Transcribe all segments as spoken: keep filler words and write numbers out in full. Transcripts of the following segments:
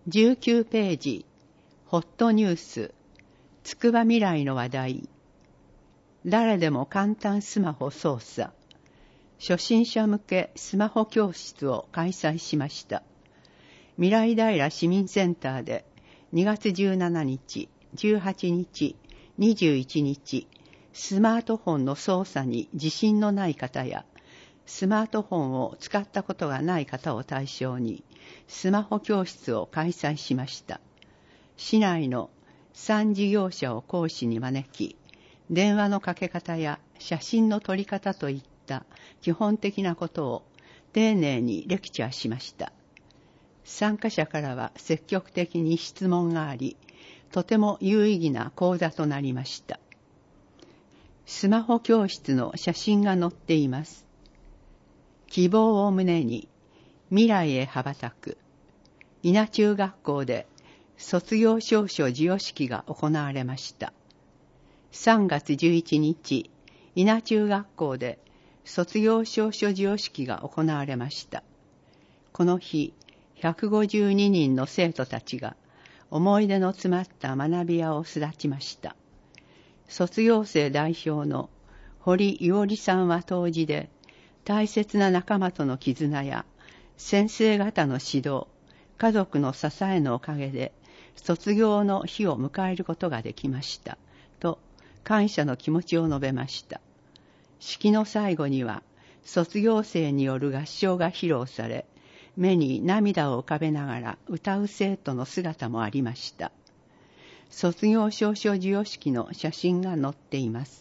じゅうきゅうページ、ホットニュース、つくばみらいの話題。誰でも簡単スマホ操作。初心者向けスマホ教室を開催しました。みらい平市民センターでにがつじゅうしちにち、じゅうはちにち、にじゅういちにち、スマートフォンの操作に自信のない方や、スマートフォンを使ったことがない方を対象に、スマホ教室を開催しました。市内のさん事業者を講師に招き、電話のかけ方や写真の撮り方といった基本的なことを丁寧にレクチャーしました。参加者からは積極的に質問があり、とても有意義な講座となりました。スマホ教室の写真が載っています。希望を胸に未来へ羽ばたく。伊那中学校で卒業証書授与式が行われました。さんがつじゅういちにち、伊那中学校で卒業証書授与式が行われました。この日、ひゃくごじゅうににんの生徒たちが思い出の詰まった学び屋を巣立ちました。卒業生代表の堀伊織さんは当時で、大切な仲間との絆や先生方の指導、家族の支えのおかげで卒業の日を迎えることができましたと感謝の気持ちを述べました。式の最後には卒業生による合唱が披露され、目に涙を浮かべながら歌う生徒の姿もありました。卒業証書授与式の写真が載っています。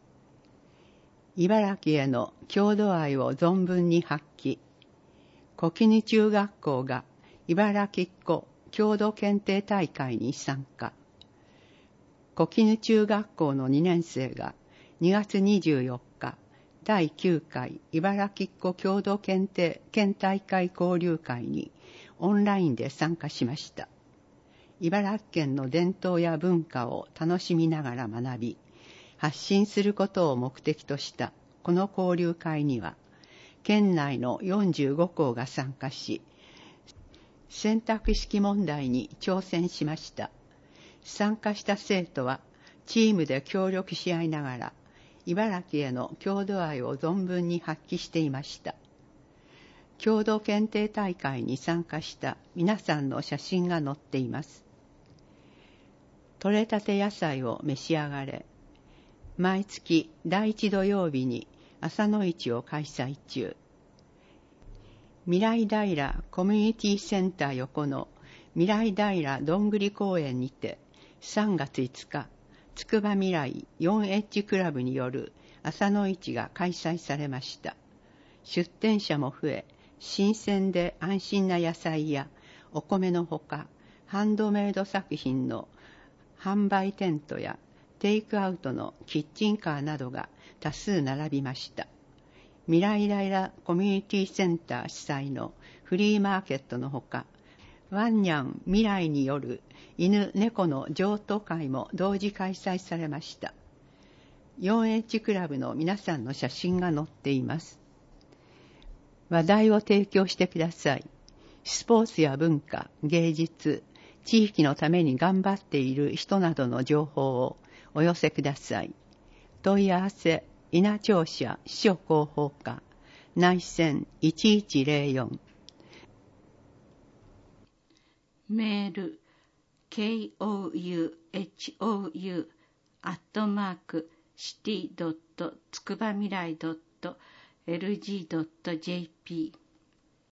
茨城への郷土愛を存分に発揮。小絹中学校が茨城っ子郷土検定大会に参加。小絹中学校のにねん生がにがつにじゅうよっか、だいきゅうかい茨城っ子郷土検定県大会交流会にオンラインで参加しました。茨城県の伝統や文化を楽しみながら学び、発信することを目的としたこの交流会には、県内のよんじゅうごこうが参加し、選択式問題に挑戦しました。参加した生徒はチームで協力し合いながら、茨城への郷土愛を存分に発揮していました。郷土検定大会に参加した皆さんの写真が載っています。採れたて野菜を召し上がれ。毎月だいいち土曜日に朝の市を開催中。みらい平コミュニティセンター横のみらい平どんぐり公園にてさんがついつか、つくばみらい フォーエイチ クラブによる朝の市が開催されました。出店者も増え、新鮮で安心な野菜やお米のほか、ハンドメイド作品の販売テントやテイクアウトのキッチンカーなどが多数並びました。みらい平コミュニティセンター主催のフリーマーケットのほか、ワンニャン未来による犬猫の譲渡会も同時開催されました。フォーエイチ クラブの皆さんの写真が載っています。話題を提供してください。スポーツや文化、芸術、地域のために頑張っている人などの情報をお寄せください。問い合わせ、伊那庁舎秘書広報課、内線いちいちゼロよん。 メール、ケーオーユーエイチオーユー アットマーク、シティドットつくばみらいドットエルジードットジェーピー